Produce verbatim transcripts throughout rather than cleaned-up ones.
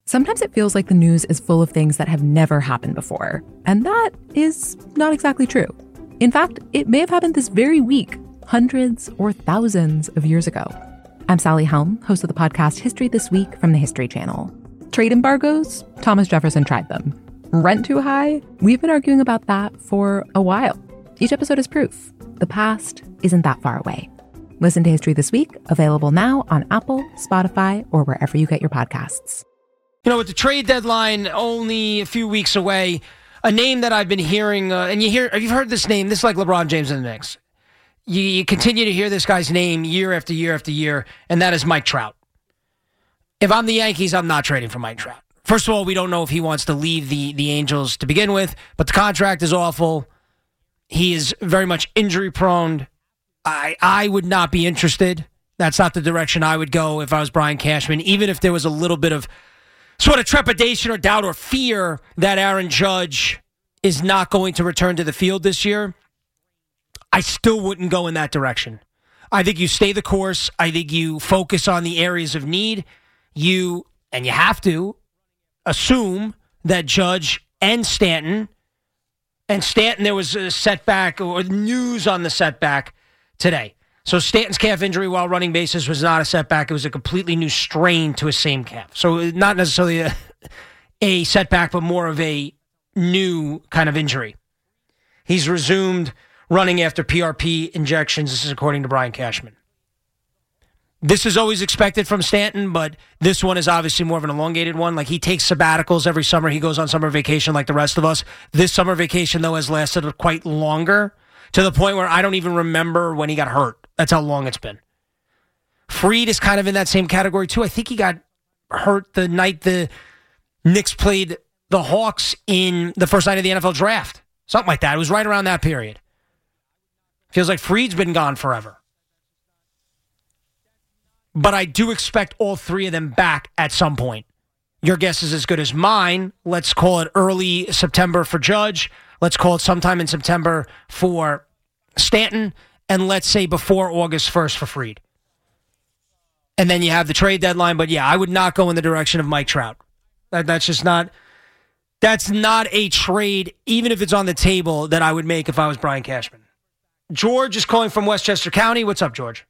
Sometimes it feels like the news is full of things that have never happened before, and that is not exactly true. In fact, it may have happened this very week, hundreds or thousands of years ago. I'm Sally Helm, host of the podcast History This Week from the History Channel. Trade embargoes? Thomas Jefferson tried them. Rent too high? We've been arguing about that for a while. Each episode is proof. The past isn't that far away. Listen to History This Week, available now on Apple, Spotify, or wherever you get your podcasts. You know, with the trade deadline only a few weeks away, a name that I've been hearing, uh, and you hear, have you heard this name? This is like LeBron James and the Knicks. You, you continue to hear this guy's name year after year after year, and that is Mike Trout. If I'm the Yankees, I'm not trading for Mike Trout. First of all, we don't know if he wants to leave the, the Angels to begin with, but the contract is awful. He is very much injury prone. I, I would not be interested. That's not the direction I would go if I was Brian Cashman, even if there was a little bit of sort of trepidation or doubt or fear that Aaron Judge is not going to return to the field this year. I still wouldn't go in that direction. I think you stay the course. I think you focus on the areas of need. You, and you have to, assume that Judge and Stanton, and Stanton, there was a setback or news on the setback today. So Stanton's calf injury while running bases was not a setback. It was a completely new strain to his same calf. So not necessarily a, a setback, but more of a new kind of injury. He's resumed running after P R P injections. This is according to Brian Cashman. This is always expected from Stanton, but this one is obviously more of an elongated one. Like, he takes sabbaticals every summer. He goes on summer vacation like the rest of us. This summer vacation, though, has lasted quite longer, to the point where I don't even remember when he got hurt. That's how long it's been. Fried is kind of in that same category, too. I think he got hurt the night the Knicks played the Hawks in the first night of the N F L draft. Something like that. It was right around that period. Feels like Fried's been gone forever. But I do expect all three of them back at some point. Your guess is as good as mine. Let's call it early September for Judge. Let's call it sometime in September for Stanton. And let's say before August first for Fried. And then you have the trade deadline. But yeah, I would not go in the direction of Mike Trout. That, that's just not, that's not a trade, even if it's on the table, that I would make if I was Brian Cashman. George is calling from Westchester County. What's up, George?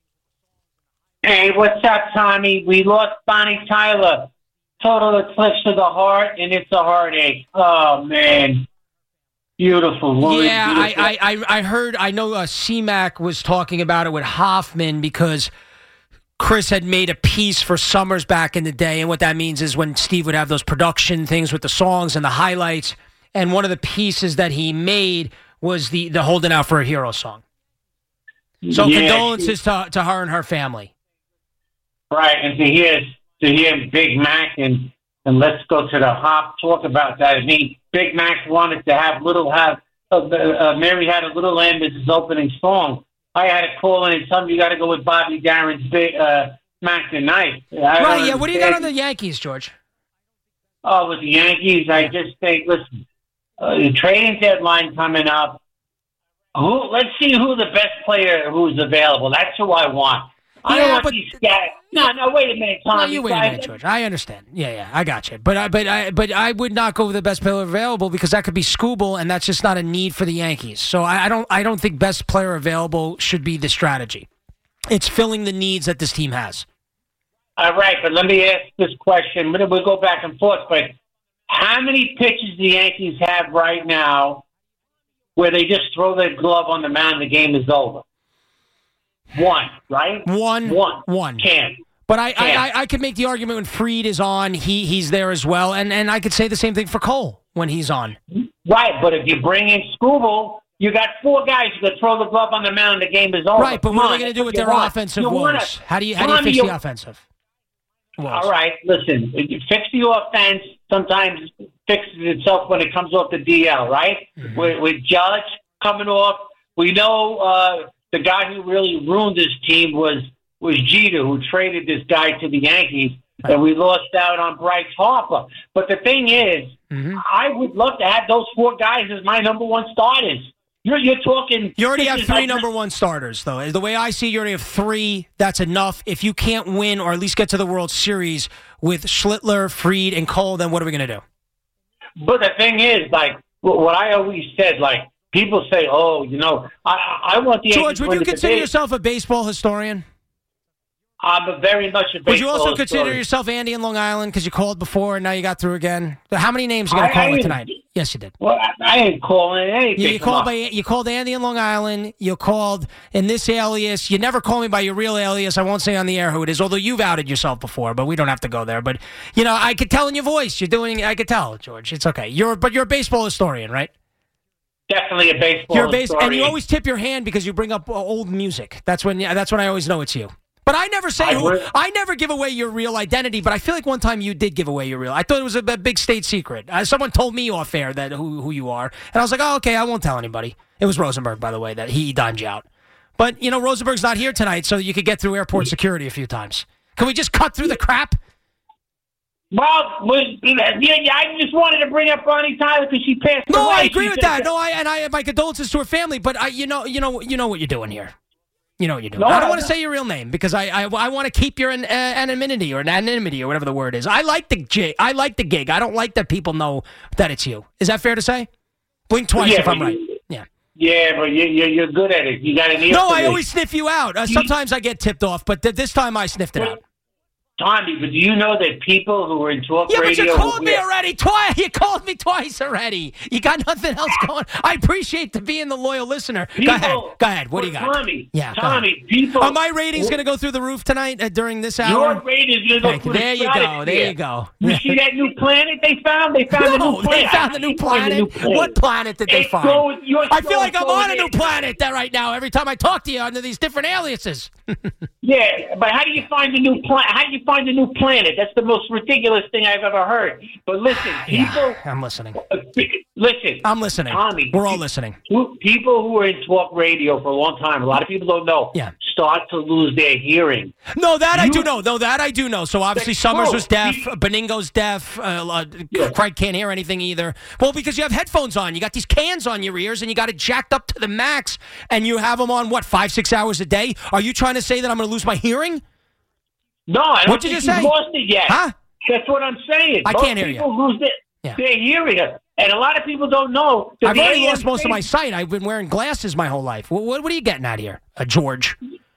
Hey, what's up, Tommy? We lost Bonnie Tyler. Total eclipse of the heart, and it's a heartache. Oh, man. Beautiful. Lord, yeah, beautiful. I, I, I heard, I know uh, C MAC was talking about it with Hoffman because Chris had made a piece for Summers back in the day, and what that means is when Steve would have those production things with the songs and the highlights, and one of the pieces that he made was the, the Holding Out for a Hero song. So yeah, condolences to, to her and her family. Right, and to hear to hear Big Mac and and let's go to the hop talk about that. I mean, Big Mac wanted to have little have uh, uh, Mary Had a Little Lamb as his opening song. I had to call in and tell him you got to go with Bobby Darin's Big uh, Mac tonight. I right, yeah. What do you got on the Yankees, George? Oh, with the Yankees, I just think listen, uh, the trading deadline coming up. Who? Let's see who the best player who's available. That's who I want. I yeah, don't want but, these guys. No, no, wait a minute, Tom. No, you wait a minute, George. I understand. Yeah, yeah, I got you. But I, but I, but I would not go with the best player available because that could be Skubal, and that's just not a need for the Yankees. So I, I don't, I don't think best player available should be the strategy. It's filling the needs that this team has. All right, but let me ask this question. We'll go back and forth, but how many pitches do the Yankees have right now where they just throw their glove on the mound and the game is over? One, right? One. One. One. Can. But I, I, I, I could make the argument when Fried is on, he he's there as well. And, and I could say the same thing for Cole when he's on. Right, but if you bring in Skubal, you got four guys who can throw the glove on the mound, the game is over. Right, but Come what on, are they going to do with their want. offensive you woes? Wanna, how do you, how do you fix you, the offensive woes? All right, listen, you fix the offense sometimes fixes itself when it comes off the D L, right? Mm-hmm. With, with Judge coming off, we know uh, the guy who really ruined his team was was Jeter, who traded this guy to the Yankees, right. And we lost out on Bryce Harper. But the thing is, mm-hmm. I would love to have those four guys as my number one starters. You're, you're talking... You already have three like, number one starters, though. The way I see it, you already have three. That's enough. If you can't win or at least get to the World Series with Schlittler, Fried, and Cole, then what are we going to do? But the thing is, like, what I always said, like, people say, oh, you know, I, I want the George, Yankees would win you the consider division. yourself a baseball historian? I'm a very much a baseball Would you also consider historian. yourself Andy in Long Island because you called before and now you got through again? How many names are you going to I- call I it didn't- tonight? Yes, you did. Well, I, I ain't calling anything. You, you Come called on. by you called Andy in Long Island. You called in this alias. You never call me by your real alias. I won't say on the air who it is, although you've outed yourself before. But we don't have to go there. But you know, I could tell in your voice you're doing. I could tell, George. It's okay. You're but you're a baseball historian, right? Definitely a baseball You're a base, historian. and you always tip your hand because you bring up uh, old music. That's when yeah, that's when I always know it's you. But I never say I who. would- I never give away your real identity. But I feel like one time you did give away your real. I thought it was a, a big state secret. Uh, someone told me off air that who who you are, and I was like, oh, okay, I won't tell anybody. It was Rosenberg, by the way, that he dimed you out. But you know, Rosenberg's not here tonight, so you could get through airport security a few times. Can we just cut through the crap? Well, was, yeah, yeah, I just wanted to bring up Bonnie Tyler because she passed No, away. I agree She with said- that. No, I and I my condolences to her family. But I, you know, you know, you know what you're doing here. You know what you're doing. No, I don't I- want to say your real name because I I, I want to keep your an, uh, anonymity or anonymity or whatever the word is. I like the gig. I like the gig. I don't like that people know that it's you. Is that fair to say? Blink twice Yeah, if I'm but right. you- Yeah. Yeah, but you, you, you're good at it. You got an ear No, for I me. always sniff you out. Uh, sometimes I get tipped off, but th- this time I sniffed it out. Tommy, but do you know that people who are in talk Yeah, but radio... you called me Yeah. already twice. You called me twice already. You got nothing else going. I appreciate the being the loyal listener. People, go ahead. Go ahead. What do you but got? Tommy, Yeah, go Tommy, ahead. people... Are my ratings going to go through the roof tonight uh, during this hour? Your ratings are going to Thank go you. through There the you go. stratosphere. There you go. You see that new planet they found? They found a No, new planet. they found the new planet. What planet did they It find? goes- yours I feel like goes I'm on a new over planet there right now every time I talk to you under these different aliases. Yeah, but how do you find a new planet? How do you find a new planet? That's the most ridiculous thing I've ever heard. But listen, people... Yeah, I'm listening. uh, listen. I'm listening. Tommy, We're all listening. who- People who are in talk radio for a long time, a lot of people don't know, Yeah. start to lose their hearing. No, that I You- do know. No, that I do know. So obviously That's Summers true. was deaf. You- Beningo's deaf. Uh, uh, Yeah. Craig can't hear anything either. Well, because you have headphones on. You got these cans on your ears, and you got it jacked up to the max, and you have them on, what, five, six hours a day? Are you trying to say that I'm going to lose my hearing? No, I don't What'd you think just you've say? lost it yet. Huh? That's what I'm saying. I Most can't hear you. people lose their, Yeah. their hearing. And a lot of people don't know. that I've the already A M lost most of my station- sight. I've been wearing glasses my whole life. What, what, what are you getting at here, uh, George?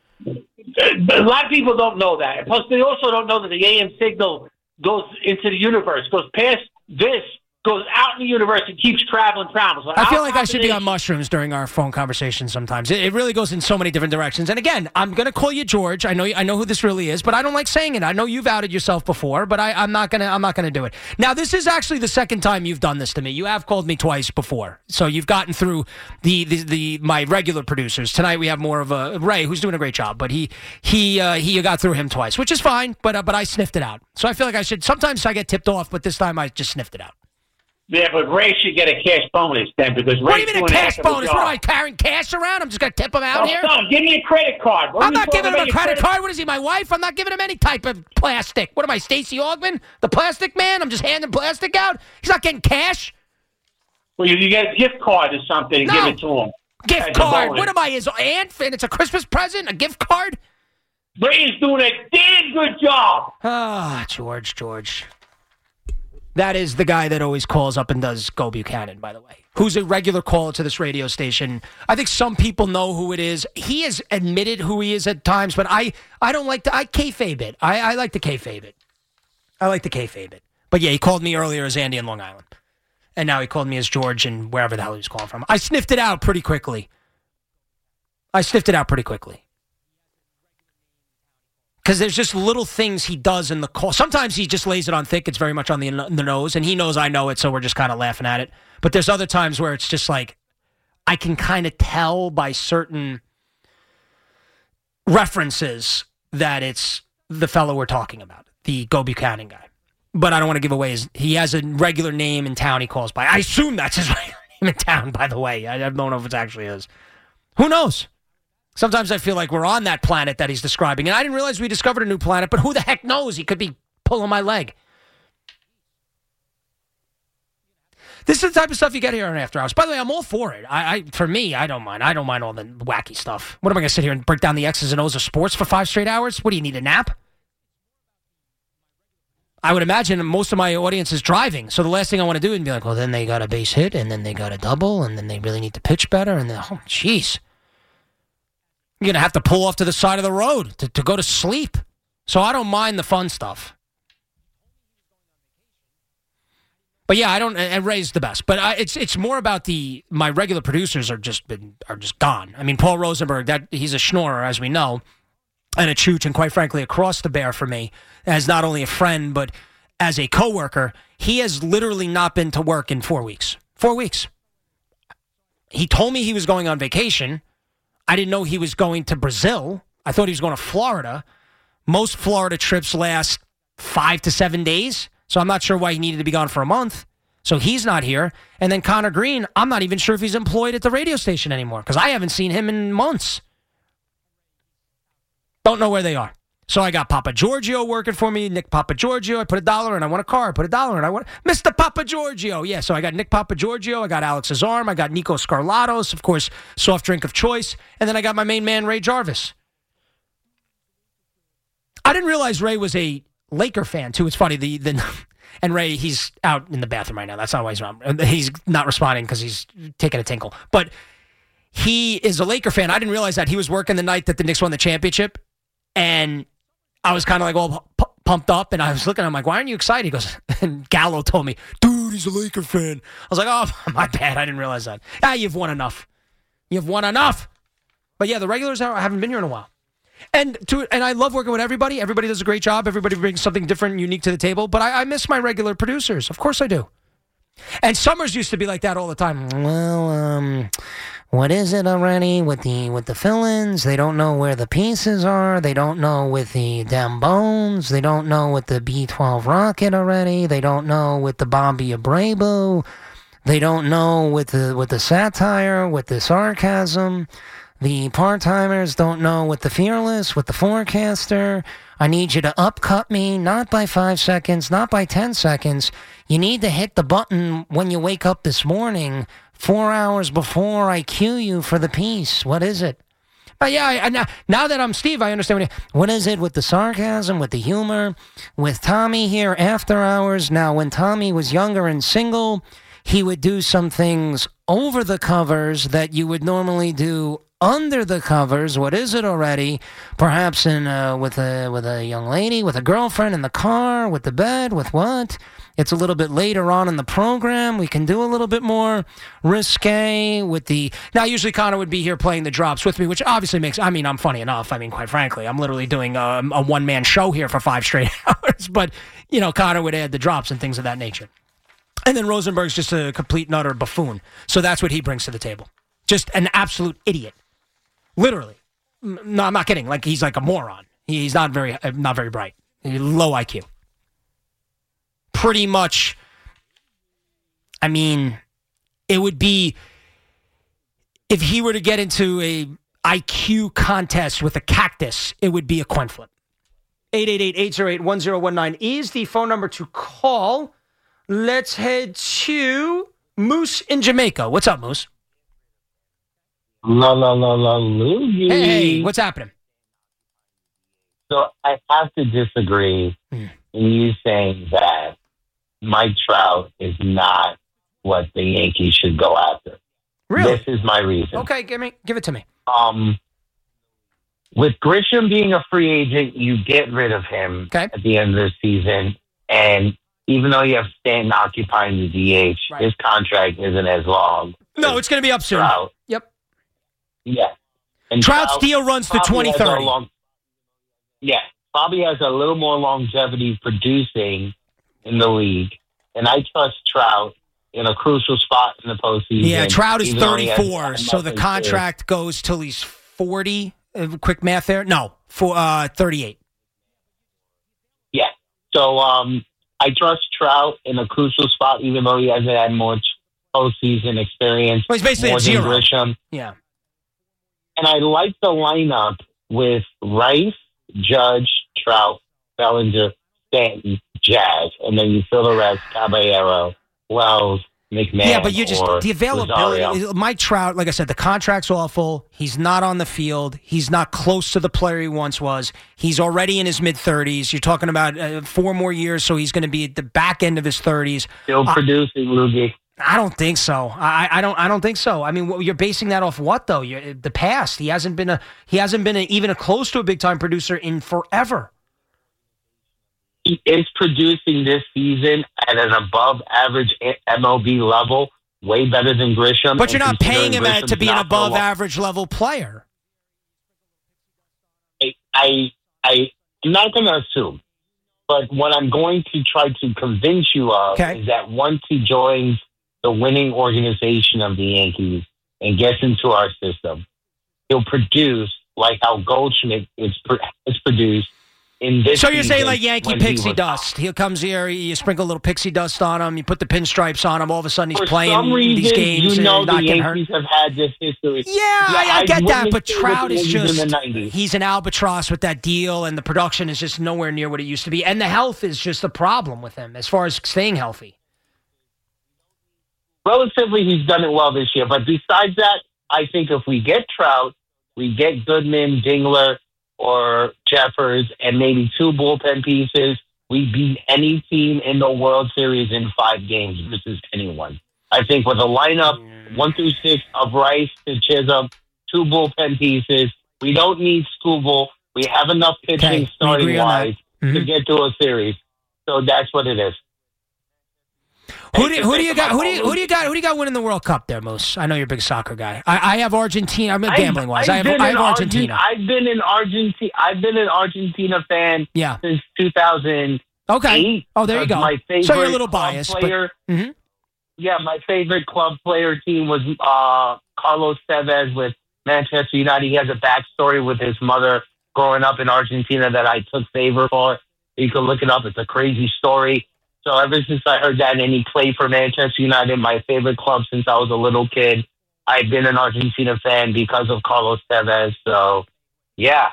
A lot of people don't know that. Plus, they also don't know that the A M signal goes into the universe, goes past this, goes out in the universe, and keeps traveling, traveling. So I feel our like I should be on combination- mushrooms during our phone conversation sometimes. It, it really goes in so many different directions. And again, I'm going to call you George. I know I know who this really is, but I don't like saying it. I know you've outed yourself before, but I, I'm not going to I'm not going to do it. Now, this is actually the second time you've done this to me. You have called me twice before, so you've gotten through the the, the my regular producers. Tonight we have more of a Ray, who's doing a great job, but he he uh, he got through him twice, which is fine. But uh, but I sniffed it out. So I feel like I should. Sometimes I get tipped off, but this time I just sniffed it out. Yeah, but Ray should get a cash bonus then because Ray's What do you mean a doing cash half of the bonus? job. What am I carrying cash around? I'm just going to tip him out Oh, here? son, give me a credit card. What are I'm we not talking giving him about a your credit card. What is he, my wife? I'm not giving him any type of plastic. What am I, Stacey Augman? The plastic man? I'm just handing plastic out? He's not getting cash. Well, you, you get a gift card or something and No. give it to him. Gift As a card. bonus. What am I, his aunt? And it's a Christmas present? A gift card? Ray's doing a damn good job. Ah, George, George. That is the guy that always calls up and does Go Buchanan, by the way, who's a regular caller to this radio station. I think some people know who it is. He has admitted who he is at times, but I, I don't like to, I kayfabe it. I, I like to kayfabe it. I like to kayfabe it. But yeah, he called me earlier as Andy in Long Island. And now he called me as George and wherever the hell he was calling from. I sniffed it out pretty quickly. I sniffed it out pretty quickly. Because there's just little things he does in the call. Sometimes he just lays it on thick. It's very much on the, the nose, and he knows I know it, so we're just kind of laughing at it. But there's other times where it's just like, I can kind of tell by certain references that it's the fellow we're talking about, the Go Buchanan guy. But I don't want to give away his, he has a regular name in town he calls by. I assume that's his regular name in town, by the way. I don't know if it actually is. Who knows? Sometimes I feel like we're on that planet that he's describing. And I didn't realize we discovered a new planet, but who the heck knows? He could be pulling my leg. This is the type of stuff you get here on After Hours. By the way, I'm all for it. I, I For me, I don't mind. I don't mind all the wacky stuff. What am I going to sit here and break down the X's and O's of sports for five straight hours? What do you need, a nap? I would imagine most of my audience is driving. So the last thing I want to do is be like, well, then they got a base hit, and then they got a double, and then they really need to pitch better. And then, oh, jeez. You're going to have to pull off to the side of the road to, to go to sleep. So I don't mind the fun stuff. But yeah, I don't. And Ray's the best. But I, it's it's more about the my regular producers are just been are just gone. I mean, Paul Rosenberg, that he's a schnorrer, as we know, and a chooch, and quite frankly, across the bear for me, as not only a friend but as a coworker. He has literally not been to work in four weeks. Four weeks. He told me he was going on vacation. I didn't know he was going to Brazil. I thought he was going to Florida. Most Florida trips last five to seven days. So I'm not sure why he needed to be gone for a month. So he's not here. And then Connor Green, I'm not even sure if he's employed at the radio station anymore because I haven't seen him in months. Don't know where they are. So I got Papa Giorgio working for me, Nick Papa Giorgio. I put a dollar in. I want a car. I put a dollar in. I want Mister Papa Giorgio. Yeah, so I got Nick Papa Giorgio. I got Alex's arm. I got Nico Scarlatos, of course, soft drink of choice. And then I got my main man, Ray Jarvis. I didn't realize Ray was a Laker fan, too. It's funny. The, the And Ray, he's out in the bathroom right now. That's not why he's around. He's not responding because he's taking a tinkle. But he is a Laker fan. I didn't realize that he was working the night that the Knicks won the championship. And I was kind of like all p- pumped up. And I was looking, I'm like, why aren't you excited? He goes, and Gallo told me, dude, he's a Laker fan. I was like, oh, my bad. I didn't realize that. Ah, you've won enough. You've won enough. But yeah, the regulars are, I haven't been here in a while. And to and I love working with everybody. Everybody does a great job. Everybody brings something different and unique to the table. But I, I miss my regular producers. Of course I do. And Summers used to be like that all the time. Well, um, what is it already with the with the fill-ins? They don't know where the pieces are. They don't know with the damn bones. They don't know with the B twelve rocket already. They don't know with the Bobby Abreu. They don't know with the with the satire, with the sarcasm. The part-timers don't know with the fearless, with the forecaster. I need you to upcut me, not by five seconds, not by ten seconds. You need to hit the button when you wake up this morning, four hours before I cue you for the piece. What is it? But yeah, I, I, now, now that I'm Steve, I understand. What, what is it with the sarcasm, with the humor? With Tommy here, after hours. Now, when Tommy was younger and single, he would do some things over the covers that you would normally do under the covers. What is it already? Perhaps in uh, with a with a young lady, with a girlfriend in the car, with the bed, with what? It's a little bit later on in the program. We can do a little bit more risque with the... Now, usually Connor would be here playing the drops with me, which obviously makes... I mean, I'm funny enough. I mean, quite frankly, I'm literally doing a, a one-man show here for five straight hours. But, you know, Connor would add the drops and things of that nature. And then Rosenberg's just a complete and utter buffoon. So that's what he brings to the table. Just an absolute idiot. Literally. No, I'm not kidding. Like, he's like a moron. He's not very not very bright. Low I Q. Pretty much, I mean, it would be, if he were to get into a I Q contest with a cactus, it would be a coin flip. eight eight eight, eight zero eight, one zero one nine is the phone number to call. Let's head to Moose in Jamaica. What's up, Moose? La la la la Louie. Hey, hey, what's happening? So I have to disagree mm. in you saying that Mike Trout is not what the Yankees should go after. Really? This is my reason. Okay, give me, give it to me. Um, with Grisham being a free agent, you get rid of him okay. at the end of the season, and even though you have Stanton occupying the D H, right. his contract isn't as long. No, it's going to be up soon. Trout. Yep. Yeah. And Trout's Trout deal runs to twenty thirty. Long, yeah. Bobby has a little more longevity producing in the league, and I trust Trout in a crucial spot in the postseason. Yeah, Trout is thirty-four, so the contract too. goes till he's forty. Uh, quick math there. No, for uh, thirty-eight. Yeah. So um, I trust Trout in a crucial spot, even though he hasn't had much postseason experience. Well, he's basically more at zero. Than Grisham. Yeah. And I like the lineup with Rice, Judge, Trout, Bellinger, Stanton, Jazz, and then you fill the rest, Caballero, Wells, McMahon. Yeah, but you just or the availability. Rosario. Mike Trout, like I said, the contract's awful. He's not on the field. He's not close to the player he once was. He's already in his mid thirties. You're talking about uh, four more years, so he's going to be at the back end of his thirties. Still uh, producing, Lugie. I don't think so. I, I don't. I don't think so. I mean, what, you're basing that off what though? You're, the past. He hasn't been a. He hasn't been a, even a close to a big time producer in forever. He is producing this season at an above average M L B level, way better than Grisham. But you're not paying him Grisham's to be an not above for a- average level player. I, I, I, I'm not going to assume. But what I'm going to try to convince you of Okay. is that once he joins the winning organization of the Yankees and gets into our system, he'll produce like how Goldschmidt is, pr- is produced in this So you're saying season like Yankee when he pixie was- dust. He comes here, you sprinkle a little pixie dust on him, you put the pinstripes on him, all of a sudden he's For playing some reason, these games you know and not the getting hurt. Yankees have had this history. Yeah, I, I I get that, but witnessed it with Trout the is Yankees in just, the nineties. he's an albatross with that deal, and the production is just nowhere near what it used to be. And the health is just a problem with him as far as staying healthy. Relatively, he's done it well this year. But besides that, I think if we get Trout, we get Goodman, Dingler, or Jeffers, and maybe two bullpen pieces, we beat any team in the World Series in five games versus anyone. I think with a lineup, one through six of Rice to Chisholm, two bullpen pieces, we don't need Scooble. We have enough pitching Okay, we starting agree on that. wise Mhm. to get to a series. So that's what it is. Who do, who do you got? Who do you, who do you got? Who do you got winning the World Cup there, Moose? I know you're a big soccer guy. I, I have Argentina. I'm gambling wise. I have, been I have an Argentina. Argent- I've been an Argentina. I've been an Argentina fan Yeah. since two thousand eight. Okay. Oh, there you go. My favorite So you're a little club biased, player. but Mhm. Yeah, my favorite club player team was uh, Carlos Tevez with Manchester United. He has a backstory with his mother growing up in Argentina that I took favor for. You can look it up. It's a crazy story. So ever since I heard that, and he played for Manchester United, my favorite club since I was a little kid, I've been an Argentina fan because of Carlos Tevez. So, yeah.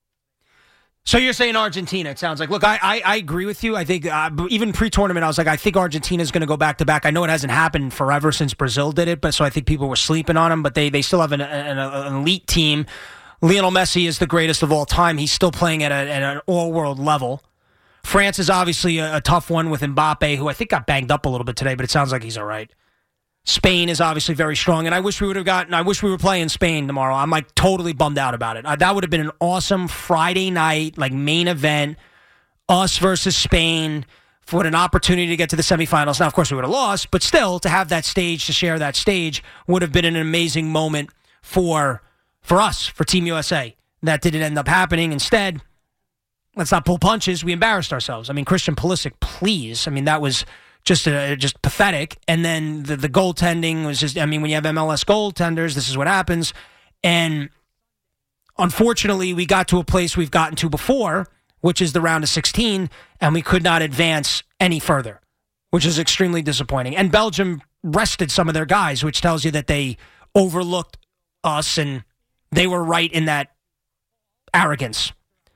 So you're saying Argentina, it sounds like. Look, I, I, I agree with you. I think uh, even pre-tournament, I was like, I think Argentina's going to go back-to-back. I know it hasn't happened forever since Brazil did it, but so I think people were sleeping on them, but they, they still have an, an, an elite team. Lionel Messi is the greatest of all time. He's still playing at, a, at an all-world level. France is obviously a, a tough one with Mbappe, who I think got banged up a little bit today, but it sounds like he's all right. Spain is obviously very strong, and I wish we would have gotten. I wish we were playing Spain tomorrow. I'm like totally bummed out about it. Uh, that would have been an awesome Friday night, like main event, us versus Spain, for an opportunity to get to the semifinals. Now, of course, we would have lost, but still, to have that stage, to share that stage, would have been an amazing moment for for us, for Team U S A. That didn't end up happening. Instead, let's not pull punches. We embarrassed ourselves. I mean, Christian Pulisic, please. I mean, that was just uh, just pathetic. And then the, the goaltending was just, I mean, when you have M L S goaltenders, this is what happens. And unfortunately, we got to a place we've gotten to before, which is the round of sixteen, and we could not advance any further, which is extremely disappointing. And Belgium rested some of their guys, which tells you that they overlooked us and they were right in that arrogance.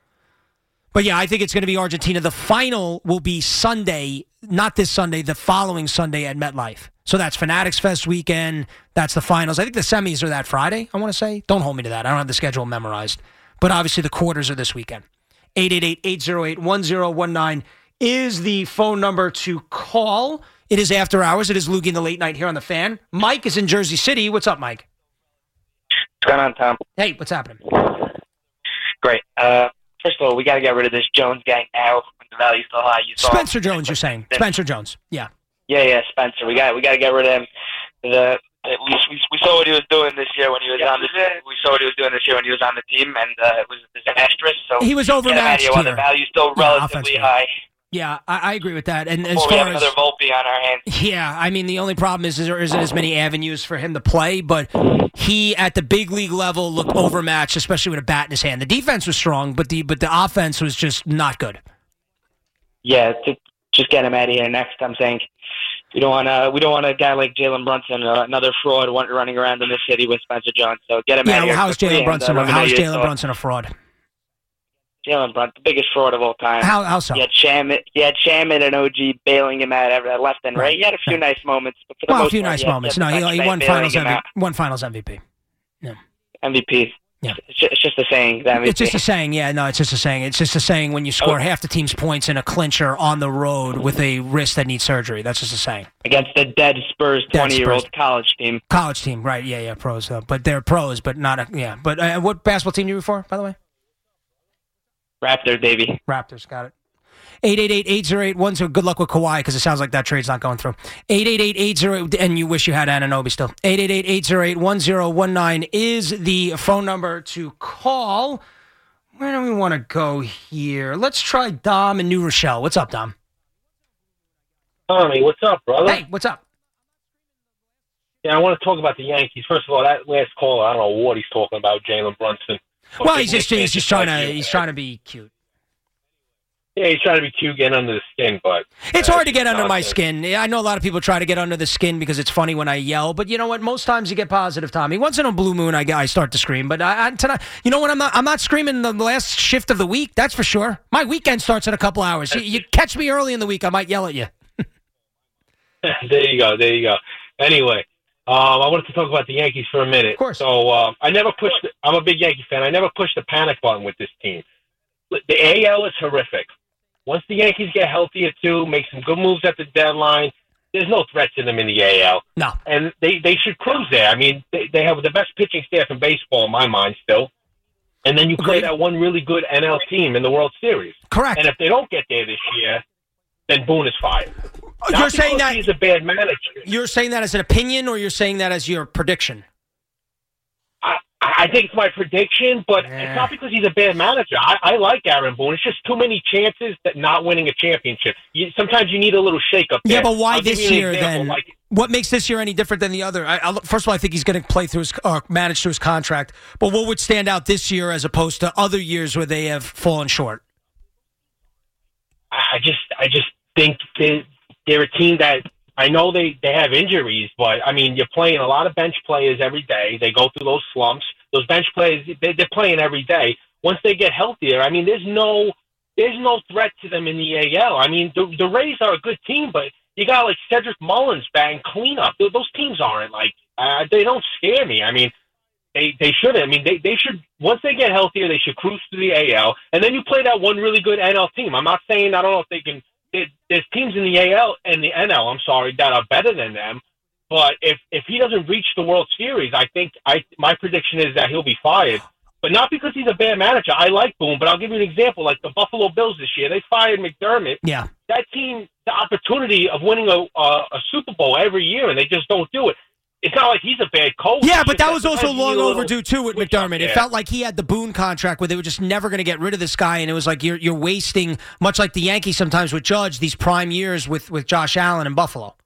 But yeah, I think it's going to be Argentina. The final will be Sunday, not this Sunday, the following Sunday at MetLife. So that's Fanatics Fest weekend. That's the finals. I think the semis are that Friday, I want to say. Don't hold me to that. I don't have the schedule memorized. But obviously the quarters are this weekend. eight eight eight, eight oh eight, one oh one nine is the phone number to call. It is after hours. It is Loogie in the late night here on The Fan. Mike is in Jersey City. What's up, Mike? What's going on, Tom? Hey, what's happening? Great. Uh, first of all, we got to get rid of this Jones gang now when the value's still high. You saw Spencer Jones, you're saying. Spencer Jones. Yeah. Yeah, yeah, Spencer. We got we got to get rid of him. The we, we we saw what he was doing this year when he was yeah, on the we saw what he was doing this year when he was on the team, and uh, it was disastrous. So He was get him out of overmatched here while the here. value's still Yeah, relatively offensively. high. Yeah, I, I agree with that. And as Before we far have as another Volpe on our hands. yeah, I mean the only problem is, is there isn't as many avenues for him to play, but he at the big league level looked overmatched, especially with a bat in his hand. The defense was strong, but the but the offense was just not good. Yeah, to just get him out of here next. I'm saying we don't want to we don't want a guy like Jalen Brunson, uh, another fraud running around in the city with Spencer Jones. So get him Yeah, out of well, here. how's quickly Jalen and, Brunson? uh, let me know how's your Jalen thoughts. Brunson a fraud? Jalen Brunson, the biggest fraud of all time. How how so? He had Shaman, he had Shaman and O G bailing him out every left and right. right. He had a few right. nice moments, but for the well, most a few part, nice he had, moments. He no, he, he won finals M V P. Won finals M V P. Yeah. M V P. Yeah. It's just, it's just a saying. The M V P. It's just a saying. Yeah, no, it's just a saying. It's just a saying when you score oh. half the team's points in a clincher on the road with a wrist that needs surgery. That's just a saying. Against the dead Spurs twenty-year-old college team. College team, right? Yeah, yeah, pros though. But they're pros, but not a yeah. But uh, what basketball team do you root for, by the way? Raptors, baby. Raptors, got it. eight eight eight, eight oh eight, one oh. Good luck with Kawhi because it sounds like that trade's not going through. eight eight eight, eight oh eight, and you wish you had Anunoby still. eight eight eight, eight oh eight, one oh one nine is the phone number to call. Where do we want to go here? Let's try Dom in New Rochelle. What's up, Dom? Tommy, what's up, brother? Hey, what's up? Yeah, I want to talk about the Yankees. First of all, that last caller, I don't know what he's talking about, Jalen Brunson. Well, okay, he's just he's just trying to he's trying to be cute. Yeah, he's trying to be cute, getting under the skin, but it's uh, hard to get under nonsense. my skin. I know a lot of people try to get under the skin because it's funny when I yell, but you know what? Most times you get positive, Tommy. Once in a blue moon, I I start to scream. But I, I, tonight, you know what? I'm not I'm not screaming the last shift of the week. That's for sure. My weekend starts in a couple hours. You, you catch me early in the week, I might yell at you. There you go. There you go. Anyway. Um, I wanted to talk about the Yankees for a minute. Of course. So uh, I never pushed. The, I'm a big Yankee fan. I never pushed the panic button with this team. The A L is horrific. Once the Yankees get healthier too, make some good moves at the deadline, there's no threat to them in the A L. No. And they, they should cruise there. I mean, they, they have the best pitching staff in baseball in my mind still. And then you play that one really good N L team in the World Series. Correct. And if they don't get there this year, then Boone is fired. Not you're saying that he's a bad manager. You're saying that as an opinion, or you're saying that as your prediction? I, I think it's my prediction, but yeah. It's not because he's a bad manager. I, I like Aaron Boone. It's just too many chances that not winning a championship. You, sometimes you need a little shake-up there. Yeah, but why I'll this year then? Like, what makes this year any different than the other? I, I, first of all, I think he's going to play through his or manage through his contract. But what would stand out this year as opposed to other years where they have fallen short? I just, I just think they, they're a team that I know they, they have injuries, but I mean, you're playing a lot of bench players every day. They go through those slumps. Those bench players, they, they're playing every day. Once they get healthier, I mean, there's no, there's no threat to them in the A L. I mean, the, the Rays are a good team, but you got like Cedric Mullins batting cleanup. Those teams aren't like, uh, they don't scare me. I mean, they, they shouldn't. I mean, they, they should, once they get healthier, they should cruise to the A L. And then you play that one really good N L team. I'm not saying, I don't know if they can, there's teams in the A L and the N L, I'm sorry, that are better than them. But if, if he doesn't reach the World Series, I think I my prediction is that he'll be fired. But not because he's a bad manager. I like Boone, but I'll give you an example. Like the Buffalo Bills this year, they fired McDermott. Yeah. That team, the opportunity of winning a, a, a Super Bowl every year, and they just don't do it. It's not like he's a bad coach. Yeah, but that was also long overdue, too, with McDermott. It yeah. felt like he had the Boone contract where they were just never going to get rid of this guy, and it was like you're you're wasting, much like the Yankees sometimes with Judge, these prime years with, with Josh Allen and Buffalo.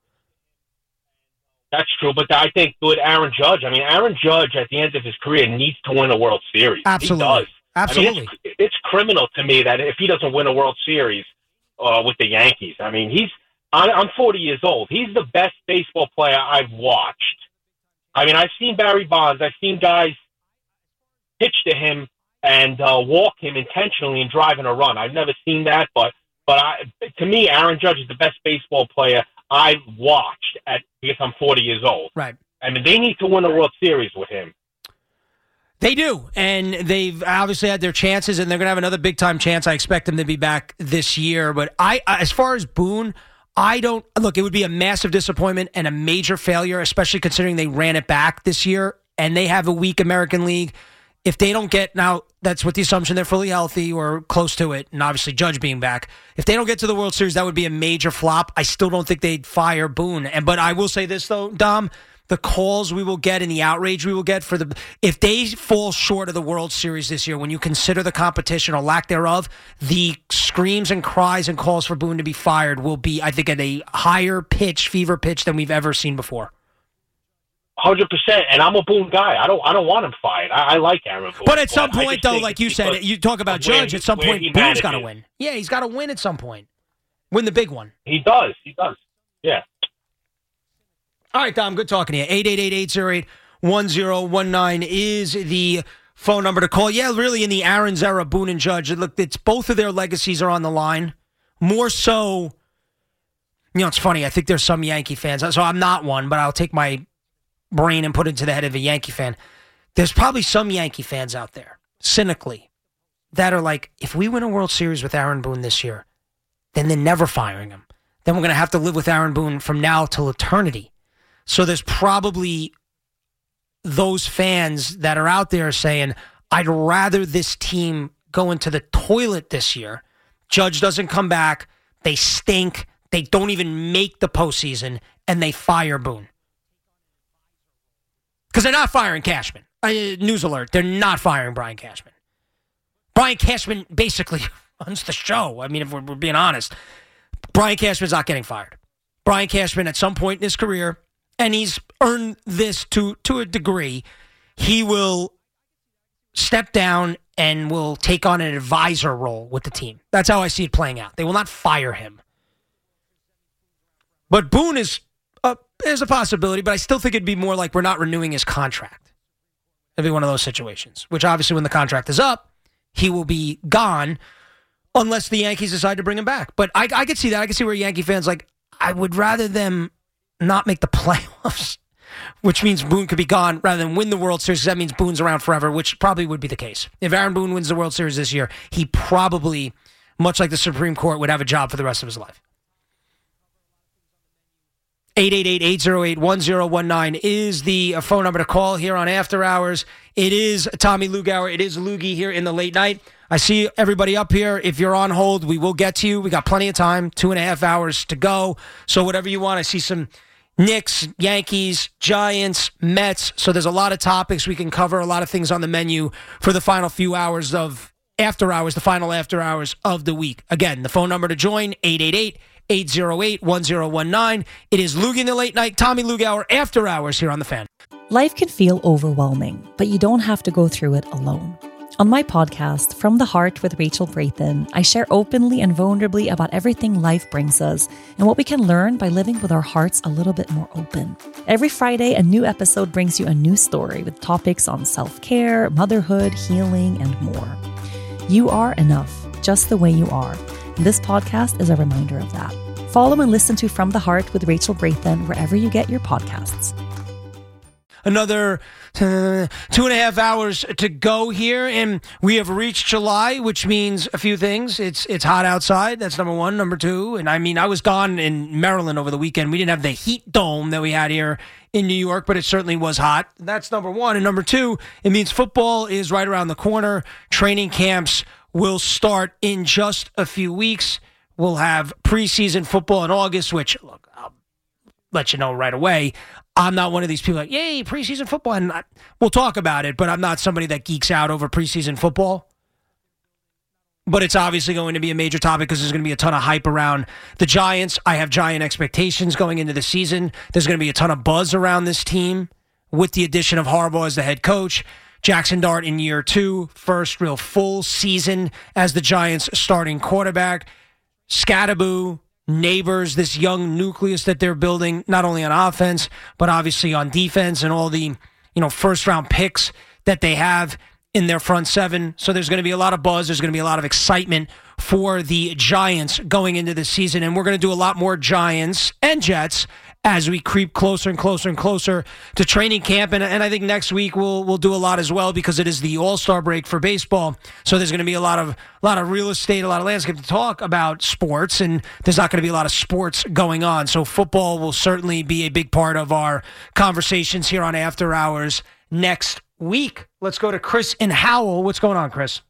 That's true, but I think with Aaron Judge, I mean, Aaron Judge at the end of his career needs to win a World Series. Absolutely. He does. Absolutely. I mean, it's, it's criminal to me that if he doesn't win a World Series uh, with the Yankees, I mean, he's I'm forty years old. He's the best baseball player I've watched. I mean, I've seen Barry Bonds. I've seen guys pitch to him and uh, walk him intentionally and drive in a run. I've never seen that, but but I, to me, Aaron Judge is the best baseball player I've watched at because I'm forty years old. Right. I mean, they need to win a World Series with him. They do, and they've obviously had their chances, and they're going to have another big-time chance. I expect them to be back this year. But I, as far as Boone, I don't look. It would be a massive disappointment and a major failure, especially considering they ran it back this year and they have a weak American League. If they don't get now, that's with the assumption they're fully healthy or close to it, and obviously Judge being back. If they don't get to the World Series, that would be a major flop. I still don't think they'd fire Boone. And but I will say this though, Dom. The calls we will get and the outrage we will get for the if they fall short of the World Series this year, when you consider the competition or lack thereof, the screams and cries and calls for Boone to be fired will be, I think, at a higher pitch, fever pitch than we've ever seen before. Hundred percent, and I'm a Boone guy. I don't, I don't want him fired. I, I like Aaron Boone. But at some but point, though, like you said, you talk about Judge. He, at some point, Boone's got to win. Yeah, he's got to win at some point. Win the big one. He does. He does. Yeah. All right, Dom, good talking to you. eight eight eight, eight oh eight, one oh one nine is the phone number to call. Yeah, really in the Aaron's era, Boone and Judge. Look, it's both of their legacies are on the line. More so, you know, it's funny. I think there's some Yankee fans. So I'm not one, but I'll take my brain and put it into the head of a Yankee fan. There's probably some Yankee fans out there, cynically, that are like, if we win a World Series with Aaron Boone this year, then they're never firing him. Then we're going to have to live with Aaron Boone from now till eternity. So there's probably those fans that are out there saying, I'd rather this team go into the toilet this year. Judge doesn't come back. They stink. They don't even make the postseason, and they fire Boone. Because they're not firing Cashman. Uh, news alert, they're not firing Brian Cashman. Brian Cashman basically runs the show. I mean, if we're, we're being honest, Brian Cashman's not getting fired. Brian Cashman, at some point in his career, and he's earned this to, to a degree, he will step down and will take on an advisor role with the team. That's how I see it playing out. They will not fire him. But Boone is a, is a possibility, but I still think it'd be more like we're not renewing his contract. It'd be one of those situations, which obviously when the contract is up, he will be gone unless the Yankees decide to bring him back. But I, I could see that. I could see where Yankee fans like, I would rather them not make the playoffs, which means Boone could be gone, rather than win the World Series. That means Boone's around forever, which probably would be the case. If Aaron Boone wins the World Series this year, he probably, much like the Supreme Court, would have a job for the rest of his life. eight eight eight, eight oh eight, one oh one nine is the phone number to call here on After Hours. It is Tommy Lugauer. It is Loogie here in the late night. I see everybody up here. If you're on hold, we will get to you. We got plenty of time, two and a half hours to go. So whatever you want. I see some Knicks, Yankees, Giants, Mets. So there's a lot of topics we can cover, a lot of things on the menu for the final few hours of After Hours, the final After Hours of the week. Again, the phone number to join, eight eight eight, eight oh eight, one oh one nine. It is Loogie in the late night, Tommy Lugauer, After Hours here on The Fan. Life can feel overwhelming, but you don't have to go through it alone. On my podcast, From the Heart with Rachel Brayton, I share openly and vulnerably about everything life brings us and what we can learn by living with our hearts a little bit more open. Every Friday, a new episode brings you a new story with topics on self-care, motherhood, healing, and more. You are enough, just the way you are. And this podcast is a reminder of that. Follow and listen to From the Heart with Rachel Brayton wherever you get your podcasts. Another uh, two and a half hours to go here, and we have reached July, which means a few things. It's it's hot outside. That's number one. Number two, and I mean, I was gone in Maryland over the weekend. We didn't have the heat dome that we had here in New York, but it certainly was hot. That's number one. And number two, it means football is right around the corner. Training camps will start in just a few weeks. We'll have preseason football in August, which, look, I'll let you know right away. I'm not one of these people like, yay, preseason football. And I, we'll talk about it, but I'm not somebody that geeks out over preseason football. But it's obviously going to be a major topic because there's going to be a ton of hype around the Giants. I have Giant expectations going into the season. There's going to be a ton of buzz around this team with the addition of Harbaugh as the head coach. Jackson Dart in year two, first real full season as the Giants starting quarterback. Scatterboo, Neighbors, this young nucleus that they're building, not only on offense, but obviously on defense, and all the, you know, first round picks that they have in their front seven. So there's going to be a lot of buzz. There's going to be a lot of excitement for the Giants going into the season. And we're going to do a lot more Giants and Jets as we creep closer and closer and closer to training camp. And, and I think next week we'll we'll do a lot as well because it is the All-Star break for baseball. So there's going to be a lot of a lot of real estate, a lot of landscape to talk about sports, and there's not going to be a lot of sports going on. So football will certainly be a big part of our conversations here on After Hours next week. Let's go to Chris in Howell. What's going on, Chris?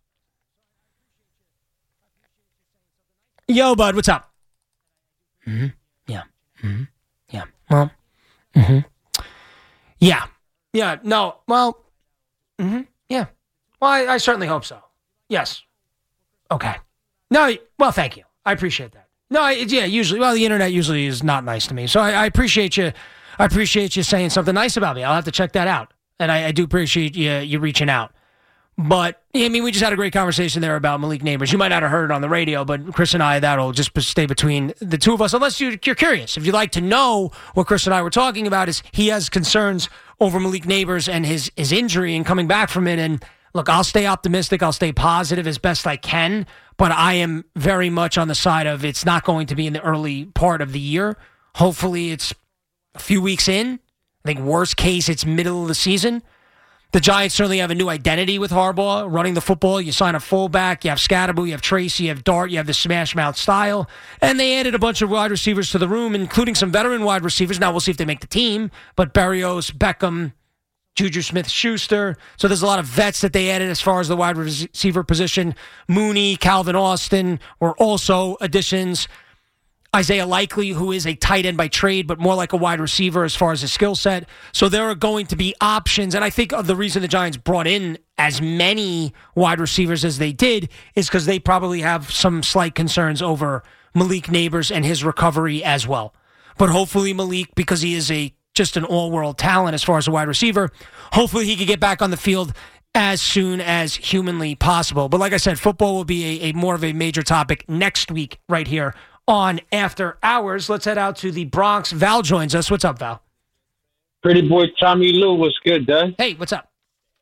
Yo, bud, what's up? Mm-hmm. Yeah. Mm-hmm. Yeah. Well, mm-hmm. Yeah. Yeah. No. Well, mm-hmm. Yeah. Well, I, I certainly hope so. Yes. Okay. No. Well, thank you. I appreciate that. No. I, yeah. Usually, well, the internet usually is not nice to me, so I, I appreciate you. I appreciate you saying something nice about me. I'll have to check that out, and I, I do appreciate you you reaching out. But, I mean, we just had a great conversation there about Malik Neighbors. You might not have heard it on the radio, but Chris and I, that'll just stay between the two of us, unless you're curious. If you'd like to know what Chris and I were talking about, is he has concerns over Malik Neighbors and his, his injury and coming back from it. And look, I'll stay optimistic. I'll stay positive as best I can, but I am very much on the side of it's not going to be in the early part of the year. Hopefully it's a few weeks in. I think worst case, it's middle of the season. The Giants certainly have a new identity with Harbaugh running the football. You sign a fullback, you have Scatterbo, you have Tracy, you have Dart, you have the smash mouth style. And they added a bunch of wide receivers to the room, including some veteran wide receivers. Now we'll see if they make the team, but Berrios, Beckham, Juju Smith-Schuster. So there's a lot of vets that they added as far as the wide receiver position. Mooney, Calvin Austin were also additions. Isaiah Likely, who is a tight end by trade, but more like a wide receiver as far as his skill set. So there are going to be options. And I think the reason the Giants brought in as many wide receivers as they did is because they probably have some slight concerns over Malik Neighbors and his recovery as well. But hopefully Malik, because he is a just an all-world talent as far as a wide receiver, hopefully he could get back on the field as soon as humanly possible. But like I said, football will be a, a more of a major topic next week right here on After Hours. Let's head out to the Bronx. Val joins us. What's up, Val? Pretty boy Tommy Lou, what's good, Doug? Hey, what's up?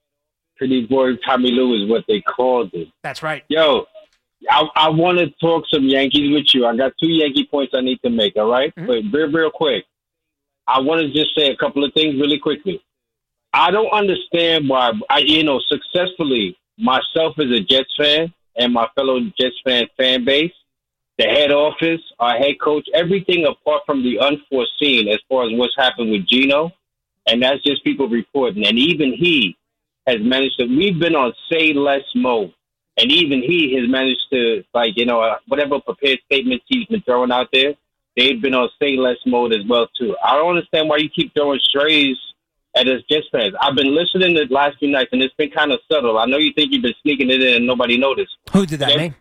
Pretty boy Tommy Lou is what they called it. That's right. Yo, I, I want to talk some Yankees with you. I got two Yankee points I need to make, all right? Mm-hmm. But real, real quick, I want to just say a couple of things really quickly. I don't understand why, I, you know, successfully, myself as a Jets fan and my fellow Jets fan fan base, the head office, our head coach, everything apart from the unforeseen as far as what's happened with Geno, and that's just people reporting. And even he has managed to, we've been on say less mode, and even he has managed to, like, you know, uh, whatever prepared statements he's been throwing out there, they've been on say less mode as well, too. I don't understand why you keep throwing strays at us Jets fans. I've been listening the last few nights, and it's been kind of subtle. I know you think you've been sneaking it in and nobody noticed. Who did that, okay? me?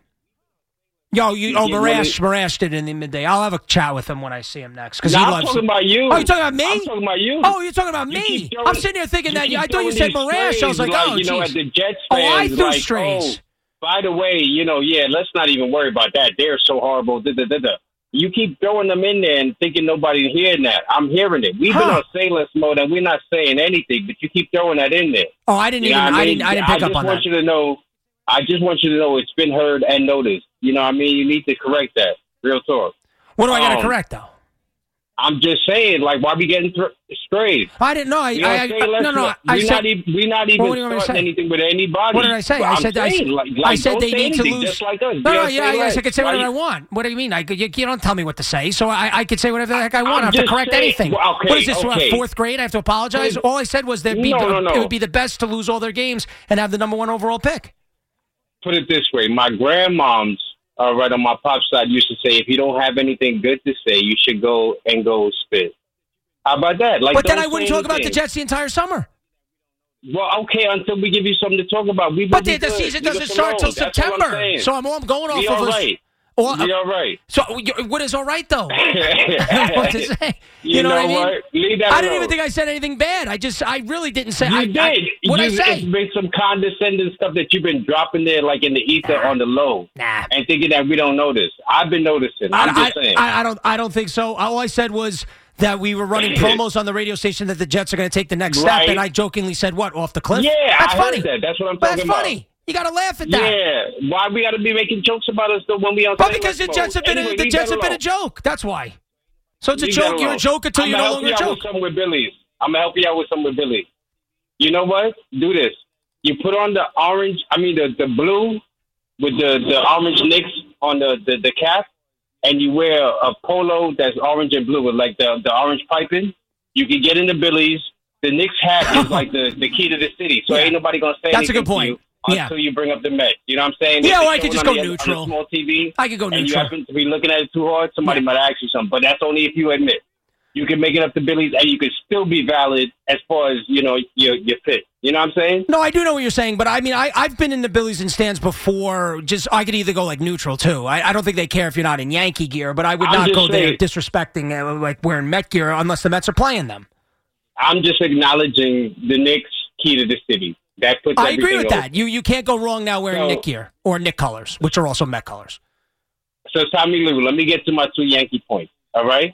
Yo, you, oh, Marash, Marash did it in the midday. I'll have a chat with him when I see him next. Cause no, he I'm loves talking it. about you. Oh, you're talking about me? I'm talking about you. Oh, you're talking about you me? Throwing, I'm sitting here thinking that. I thought you said Marash. I was like, like, oh, you know, geez. at the Jets fans, oh, I threw like, strays. Oh, by the way, you know, yeah, let's not even worry about that. They're so horrible. Da, da, da, da. You keep throwing them in there and thinking nobody's hearing that. I'm hearing it. We've huh. been on sailor's mode and we're not saying anything, but you keep throwing that in there. Oh, I didn't you even. I, mean? I didn't. I didn't pick I up on that. I just want that. you to know. I just want you to know it's been heard and noticed. You know what I mean? You need to correct that. Real talk. What do I got to um, correct, though? I'm just saying, like, why we getting th- straight? I didn't know. I, you know I, I, I no, no. We're I said, not even, we're not even well, starting anything with anybody. What did I say? Well, I said, saying, I said, like, like, I said they need to anything, lose. Just like us. No, no, yeah, yes, I could say whatever why I want. What do you mean? I could, you, you don't tell me what to say, so I, I could say whatever the heck I want. I'm I have to correct saying, anything. Well, okay, what is this, okay. fourth grade? I have to apologize? All I said was that no, no, no. it would be the best to lose all their games and have the number one overall pick. Put it this way. My grandmoms, uh, right on my pop's side, used to say, if you don't have anything good to say, you should go and go spit. How about that? Like, but then I wouldn't talk about the Jets the entire summer. Well, okay, until we give you something to talk about. We but the, the season doesn't start till September. I'm so I'm, I'm going off Be of all a, right. Well, Be all right. So what is all right, though? What to say? You, you know, know what I mean? What? Leave that I didn't alone. even think I said anything bad. I just, I really didn't say. You I did. What I say? It's been some condescending stuff that you've been dropping there, like in the ether nah. on the low, nah. and thinking that we don't notice. I've been noticing. I'm I, just saying. I, I don't. I don't think so. All I said was that we were running promos on the radio station that the Jets are going to take the next right. step, and I jokingly said, "What, off the cliff?" Yeah, that's I funny. heard that. That's what I'm but talking that's about. That's funny. You got to laugh at that. Yeah, why we got to be making jokes about us though when we on? Well, because the Jets have been anyway, a, the Jets have been a joke. That's why. So it's a leave joke. You're a joke until I'm you're no longer a joke. With some with Billy's. I'm gonna help you out with some with Billy. You know what? Do this. You put on the orange. I mean the, the blue with the, the orange Knicks on the, the, the cap, and you wear a polo that's orange and blue with like the, the orange piping. You can get into Billy's. The Knicks hat is like the, the key to the city, so yeah. ain't nobody gonna say that's anything a good point. to you yeah. until you bring up the Mets. You know what I'm saying? Yeah, if well, I could just go the, neutral. On the small T V, I could go neutral. And you happen to be looking at it too hard, somebody yeah. might ask you something, but that's only if you admit. You can make it up to Billy's, and you can still be valid as far as, you know, your your fit. You know what I'm saying? No, I do know what you're saying, but I mean, I, I've been in the Billy's and stands before. Just I could either go like neutral, too. I, I don't think they care if you're not in Yankee gear, but I would I'm not go saying, there disrespecting, uh, like wearing Met gear unless the Mets are playing them. I'm just acknowledging the Knicks' key to the city. That puts I agree with over. that. You you can't go wrong now wearing so, Knick gear or Knick colors, which are also Met colors. So, Tommy Lou, let me get to my two Yankee points, all right?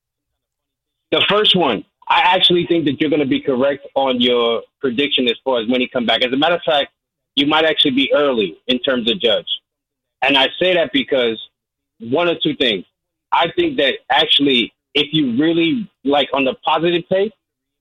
The first one, I actually think that you're going to be correct on your prediction as far as when he come back. As a matter of fact, you might actually be early in terms of Judge. And I say that because one or two things. I think that actually, if you really, like on the positive take,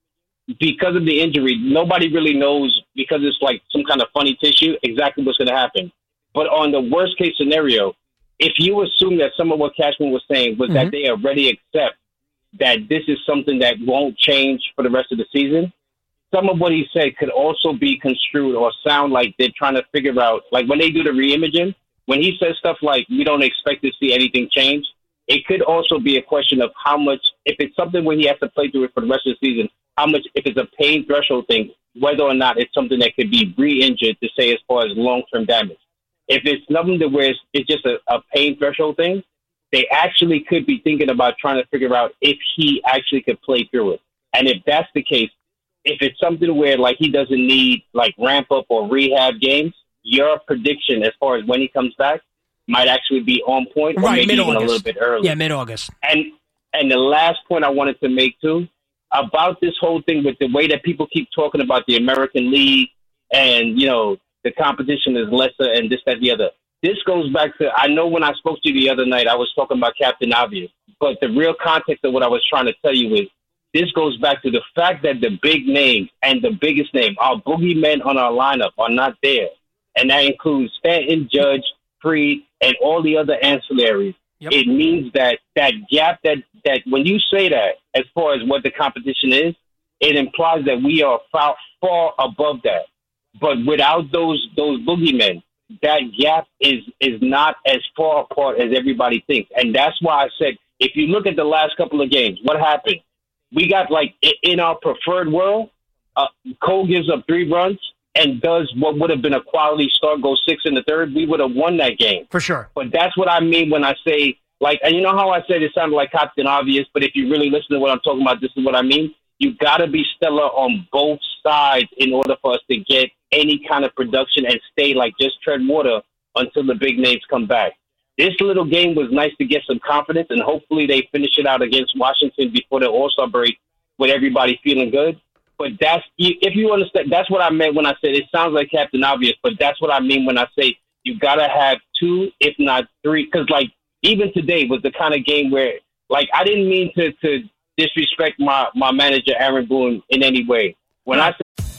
because of the injury, nobody really knows, because it's like some kind of funny tissue, exactly what's going to happen. But on the worst case scenario, if you assume that some of what Cashman was saying was mm-hmm. that they already accept that this is something that won't change for the rest of the season, some of what he said could also be construed or sound like they're trying to figure out, like when they do the reimaging, when he says stuff like, we don't expect to see anything change, it could also be a question of how much, if it's something where he has to play through it for the rest of the season, how much, if it's a pain threshold thing, whether or not it's something that could be re-injured to say as far as long-term damage. If it's nothing to where it's, it's just a, a pain threshold thing, they actually could be thinking about trying to figure out if he actually could play through it. And if that's the case, if it's something where like he doesn't need like ramp up or rehab games, your prediction as far as when he comes back might actually be on point, or right, maybe even a little bit early. Yeah, mid-August. And and the last point I wanted to make too about this whole thing with the way that people keep talking about the American League and, you know, the competition is lesser and this, that, the other. This goes back to, I know when I spoke to you the other night, I was talking about Captain Obvious, but the real context of what I was trying to tell you is this goes back to the fact that the big names and the biggest name, our boogeymen on our lineup, are not there. And that includes Stanton, Judge, Fried, and all the other ancillaries. Yep. It means that that gap that, that when you say that, as far as what the competition is, it implies that we are far, far above that. But without those those boogeymen, that gap is is not as far apart as everybody thinks. And that's why I said, if you look at the last couple of games, what happened? We got, like, in our preferred world, uh, Cole gives up three runs and does what would have been a quality start, go six in the third, we would have won that game. For sure. But that's what I mean when I say, like, and you know how I said it sounded like Captain Obvious, but if you really listen to what I'm talking about, this is what I mean. You got to be stellar on both sides in order for us to get any kind of production and stay, like, just tread water until the big names come back. This little game was nice to get some confidence, and hopefully they finish it out against Washington before the All-Star break with everybody feeling good. But that's, if you understand, that's what I meant when I said it sounds like Captain Obvious, but that's what I mean when I say you got to have two, if not three, because, like, even today was the kind of game where, like, I didn't mean to, to disrespect my, my manager, Aaron Boone, in any way. When I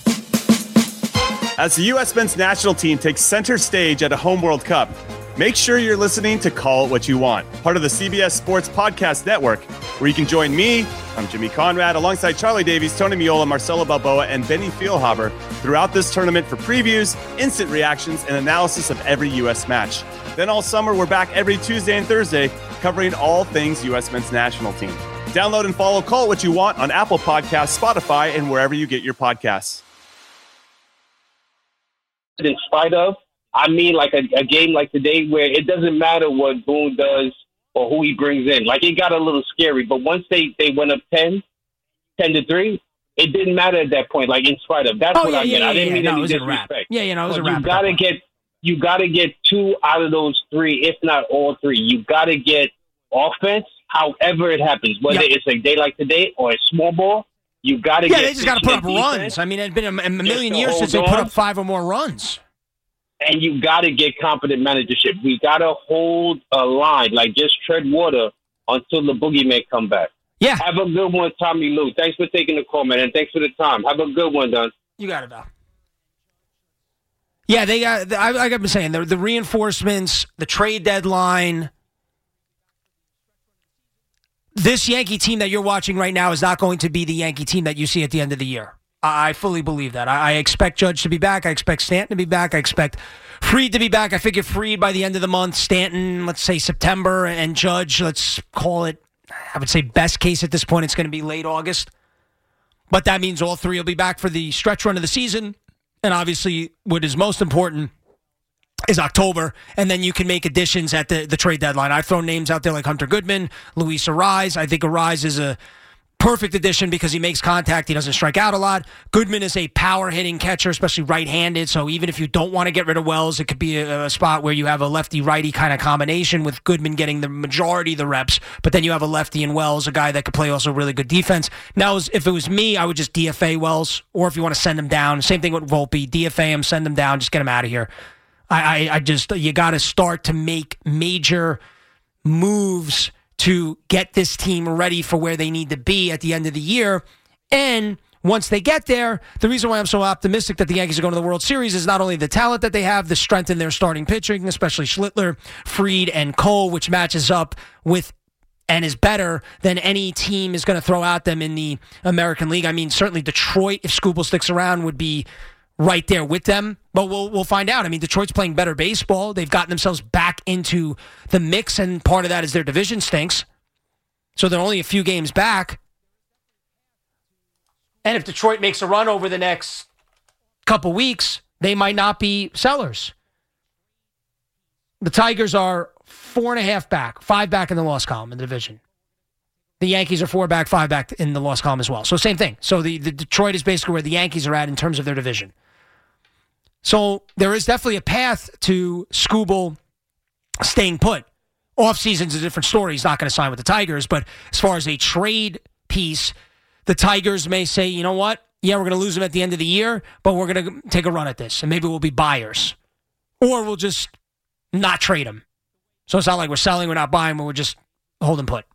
As the U S men's national team takes center stage at a home World Cup, make sure you're listening to Call It What You Want, part of the C B S Sports Podcast Network, where you can join me, I'm Jimmy Conrad, alongside Charlie Davies, Tony Miola, Marcelo Balboa, and Benny Feilhaber throughout this tournament for previews, instant reactions, and analysis of every U S match. Then all summer, we're back every Tuesday and Thursday covering all things U S men's national team. Download and follow Call It What You Want on Apple Podcasts, Spotify, and wherever you get your podcasts. In spite of, I mean, like a, a game like today where it doesn't matter what Boone does or who he brings in. Like, it got a little scary, but once they, they went up ten, ten to three, it didn't matter at that point, like, in spite of. That's oh, what yeah, I meant. Yeah, I didn't yeah, mean no, any it was disrespect. A wrap. Yeah, you know, it was but a wrap. You got to get, you got to get two out of those three, if not all three. You got to get offense, however it happens, whether yep. it's a day like today or a small ball. You got to yeah, get. Yeah, they just got to put up defense. runs. I mean, it's been a, a million years since they put up five or more runs. And you got to get competent managership. We got to hold a line, like just tread water until the boogeyman come back. Yeah. Have a good one, Tommy Lou. Thanks for taking the call, man, and thanks for the time. Have a good one, Don. You got it, Don. Yeah, they got. I, like I've been saying, the, the reinforcements, the trade deadline. This Yankee team that you're watching right now is not going to be the Yankee team that you see at the end of the year. I fully believe that. I expect Judge to be back. I expect Stanton to be back. I expect Fried to be back. I figure Fried by the end of the month, Stanton, let's say September, and Judge, let's call it, I would say best case at this point, it's going to be late August. But that means all three will be back for the stretch run of the season. And obviously, what is most important is October, and then you can make additions at the, the trade deadline. I've thrown names out there like Hunter Goodman, Luis Arise. I think Arise is a perfect addition because he makes contact. He doesn't strike out a lot. Goodman is a power-hitting catcher, especially right-handed. So even if you don't want to get rid of Wells, it could be a, a spot where you have a lefty-righty kind of combination with Goodman getting the majority of the reps, but then you have a lefty in Wells, a guy that could play also really good defense. Now, if it was me, I would just D F A Wells, or if you want to send him down, same thing with Volpe, D F A him, send him down, just get him out of here. I, I, I just, you got to start to make major moves to get this team ready for where they need to be at the end of the year. And once they get there, the reason why I'm so optimistic that the Yankees are going to the World Series is not only the talent that they have, the strength in their starting pitching, especially Schlittler, Fried, and Cole, which matches up with and is better than any team is going to throw at them in the American League. I mean, certainly Detroit, if Skubal sticks around, would be right there with them. But we'll we'll find out. I mean, Detroit's playing better baseball. They've gotten themselves back into the mix, and part of that is their division stinks. So they're only a few games back. And if Detroit makes a run over the next couple weeks, they might not be sellers. The Tigers are four and a half back, five back in the loss column in the division. The Yankees are four back, five back in the loss column as well. So same thing. So the, the Detroit is basically where the Yankees are at in terms of their division. So there is definitely a path to Skubal staying put. Off-season's a different story. He's not going to sign with the Tigers. But as far as a trade piece, the Tigers may say, you know what? Yeah, we're going to lose him at the end of the year, but we're going to take a run at this. And maybe we'll be buyers. Or we'll just not trade him. So it's not like we're selling, we're not buying, but we're just holding put.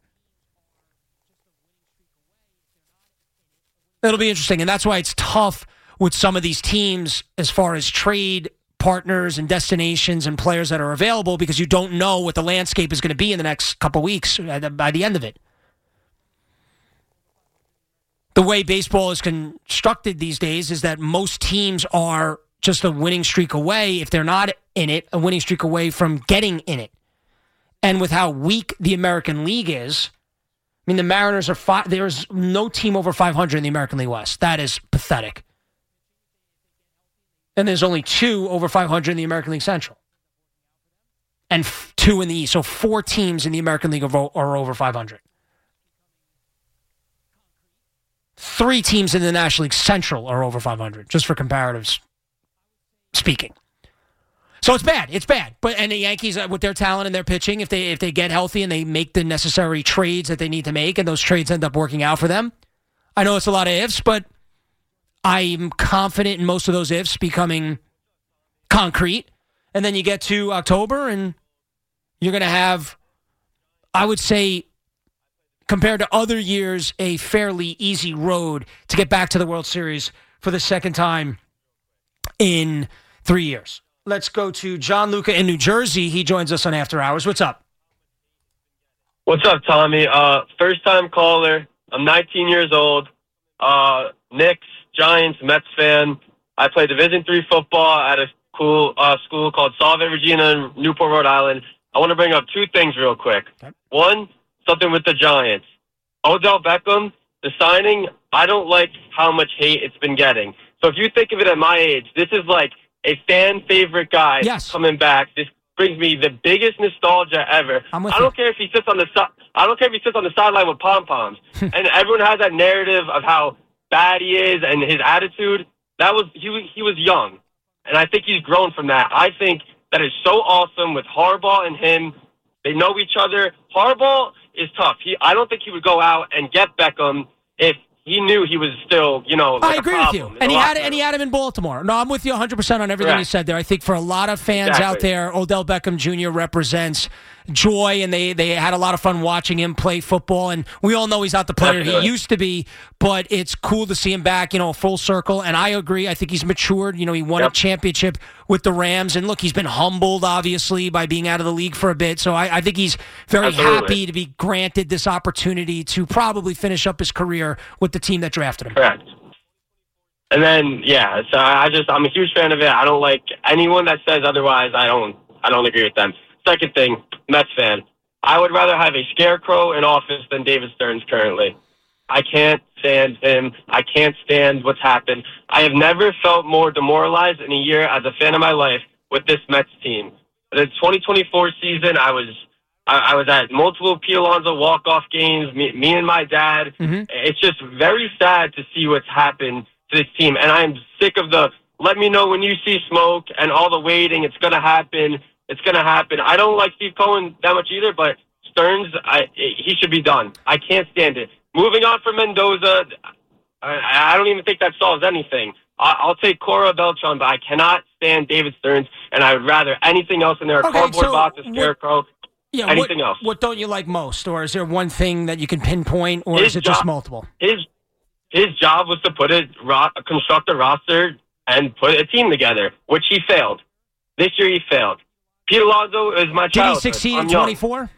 It'll be interesting. And that's why it's tough with some of these teams as far as trade partners and destinations and players that are available, because you don't know what the landscape is going to be in the next couple weeks by the end of it. The way baseball is constructed these days is that most teams are just a winning streak away, if they're not in it, a winning streak away from getting in it. And with how weak the American League is, I mean, the Mariners are five, there's no team over five hundred in the American League West. That is pathetic. And there's only two over five hundred in the American League Central. And f- two in the East. So four teams in the American League are, vo- are over five hundred. Three teams in the National League Central are over five hundred, just for comparatives speaking. So it's bad. It's bad. But and the Yankees, with their talent and their pitching, if they if they get healthy and they make the necessary trades that they need to make, and those trades end up working out for them, I know it's a lot of ifs, but I'm confident in most of those ifs becoming concrete. And then you get to October, and you're going to have, I would say, compared to other years, a fairly easy road to get back to the World Series for the second time in three years. Let's go to John Luca in New Jersey. He joins us on After Hours. What's up? What's up, Tommy? Uh, first-time caller. I'm nineteen years old. Uh, Knicks, Giants, Mets fan. I play Division three football at a cool uh, school called Solvay Regina in Newport, Rhode Island. I want to bring up two things real quick. Okay. One, something with the Giants. Odell Beckham, the signing, I don't like how much hate it's been getting. So if you think of it at my age, this is like a fan favorite guy yes. coming back. This brings me the biggest nostalgia ever. I'm with I don't you. care if he sits on the si- I don't care if he sits on the sideline with pom poms. And everyone has that narrative of how bad he is and his attitude. That was he was he was young, and I think he's grown from that. I think that is so awesome with Harbaugh and him. They know each other. Harbaugh is tough. He I don't think he would go out and get Beckham if he knew he was still, you know, like I agree a with you. problem And he had room. and he had him in Baltimore. No, I'm with you one hundred percent on everything Correct. you said there. I think for a lot of fans Exactly. out there, Odell Beckham Junior represents joy, and they, they had a lot of fun watching him play football. And we all know he's not the player Definitely. he used to be, but it's cool to see him back, you know, full circle. And I agree. I think he's matured. You know, he won Yep. a championship with the Rams. And look, he's been humbled, obviously, by being out of the league for a bit. So I, I think he's very Absolutely. happy to be granted this opportunity to probably finish up his career with the team that drafted him. Correct. And then, yeah, so I just, I'm a huge fan of it. I don't like anyone that says otherwise. I don't, I don't agree with them. Second thing, Mets fan. I would rather have a scarecrow in office than David Stearns currently. I can't stand him. I can't stand what's happened. I have never felt more demoralized in a year as a fan of my life with this Mets team. The twenty twenty-four season, I was I, I was at multiple Pete Alonso walk-off games, me, me and my dad. Mm-hmm. It's just very sad to see what's happened to this team. And I'm sick of the, let me know when you see smoke and all the waiting. It's going to happen. It's going to happen. I don't like Steve Cohen that much either, but Stearns, I, he should be done. I can't stand it. Moving on from Mendoza, I, I don't even think that solves anything. I, I'll take Cora Beltran, but I cannot stand David Stearns, and I would rather anything else in there. Okay, cardboard so box, a scarecrow, what, yeah, anything what, else. What don't you like most? Or is there one thing that you can pinpoint, or his is it job, just multiple? His his job was to put a, ro- construct a roster and put a team together, which he failed. This year he failed. Pete Alonso is my Did childhood. he succeed I'm in young. twenty-four?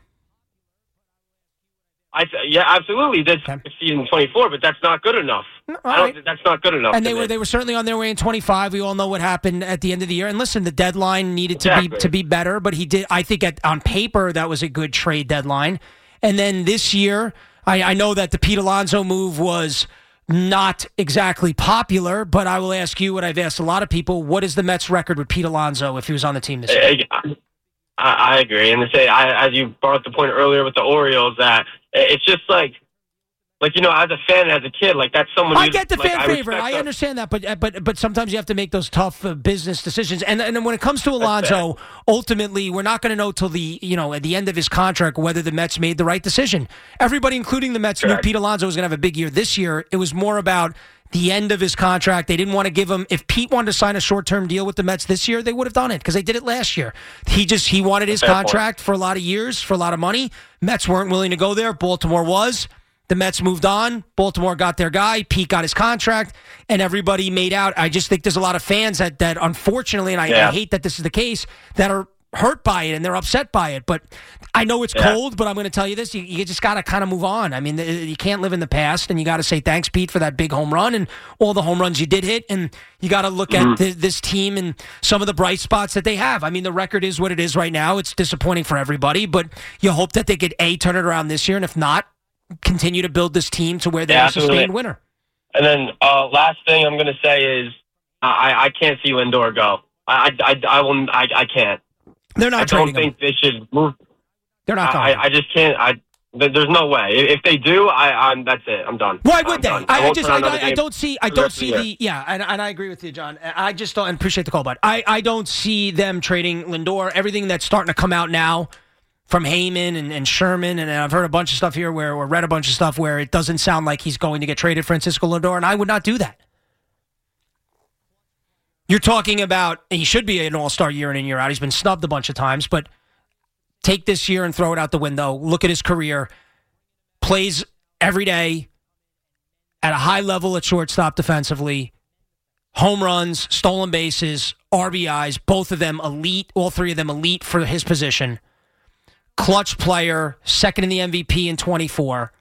I yeah, absolutely. Did Okay. succeed in twenty-four, but that's not good enough. All I don't. right. think That's not good enough. And they to were me. they were certainly on their way in twenty-five. We all know what happened at the end of the year. And listen, the deadline needed to be Exactly. to be better, but he did. I think at, on paper that was a good trade deadline. And then this year, I, I know that the Pete Alonso move was not exactly popular, but I will ask you what I've asked a lot of people: what is the Mets' record with Pete Alonso if he was on the team this year? I, I, I agree, and to say, I, as you brought up the point earlier with the Orioles, that it's just like. Like, you know, as a fan, as a kid, like, that's someone I who, get the like, fan I favorite. respect I them. understand that, but but but sometimes you have to make those tough uh, business decisions. And and when it comes to Alonso, ultimately, we're not going to know till the you know at the end of his contract whether the Mets made the right decision. Everybody, including the Mets, Correct. knew Pete Alonso was going to have a big year this year. It was more about the end of his contract. They didn't want to give him. If Pete wanted to sign a short-term deal with the Mets this year, they would have done it because they did it last year. He just he wanted his Fair contract point. for a lot of years, for a lot of money. Mets weren't willing to go there. Baltimore was. The Mets moved on. Baltimore got their guy. Pete got his contract, and everybody made out. I just think there's a lot of fans that, that unfortunately, and I, Yeah. I hate that this is the case, that are hurt by it and they're upset by it. But I know it's Yeah. cold, but I'm going to tell you this. You, you just got to kind of move on. I mean, you can't live in the past, and you got to say thanks, Pete, for that big home run and all the home runs you did hit. And you got to look Mm-hmm. at th- this team and some of the bright spots that they have. I mean, the record is what it is right now. It's disappointing for everybody, but you hope that they could, A, turn it around this year, and if not, continue to build this team to where they're Yeah, a sustained absolutely. winner. And then uh, last thing I'm going to say is I, I can't see Lindor go. I, I, I, will, I, I can't. They're not I don't trading think him. they should move. They're not going. I, I just can't. I th- There's no way. If if they do, I, I'm. That's it. I'm done. Why I'm would they? done. I, I won't just turn I, on another I, I game don't see I for the don't rest of see the the year. yeah, and, and I agree with you, John. I just don't and appreciate the call, bud. I, I don't see them trading Lindor. Everything that's starting to come out now from Heyman and, and Sherman, and I've heard a bunch of stuff here where or read a bunch of stuff where it doesn't sound like he's going to get traded, Francisco Lindor, and I would not do that. You're talking about he should be an all-star year in and year out. He's been snubbed a bunch of times, but take this year and throw it out the window. Look at his career. Plays every day at a high level at shortstop defensively. Home runs, stolen bases, R B Is, both of them elite, all three of them elite for his position. Clutch player, second in the M V P in twenty-four.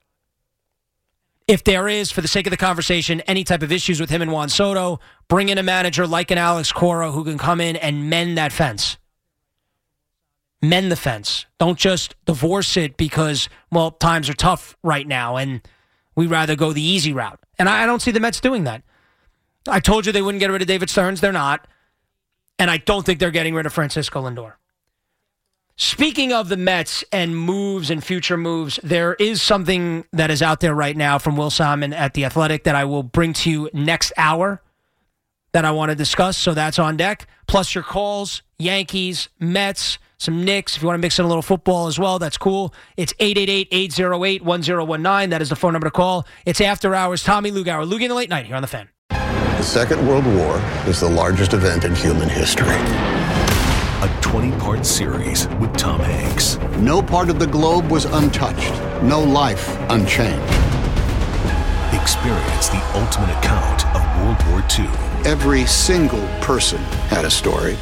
If there is, for the sake of the conversation, any type of issues with him and Juan Soto, bring in a manager like an Alex Cora who can come in and mend that fence. Mend the fence. Don't just divorce it because, well, times are tough right now and we'd rather go the easy route. And I, I don't see the Mets doing that. I told you they wouldn't get rid of David Stearns. They're not. And I don't think they're getting rid of Francisco Lindor. Speaking of the Mets and moves and future moves, there is something that is out there right now from Will Simon at The Athletic that I will bring to you next hour that I want to discuss. So that's on deck. Plus your calls, Yankees, Mets, some Knicks. If you want to mix in a little football as well, that's cool. It's eight eight eight, eight oh eight, one oh one nine. That is the phone number to call. It's After Hours. Tommy Lugauer. Luggie in the Late Night here on The Fan. The Second World War is the largest event in human history. A twenty-part series with Tom Hanks. No part of the globe was untouched. No life unchanged. Experience the ultimate account of World War Two. Every single person had a story.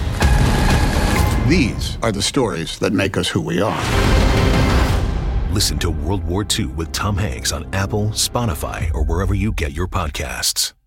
These are the stories that make us who we are. Listen to World War Two with Tom Hanks on Apple, Spotify, or wherever you get your podcasts.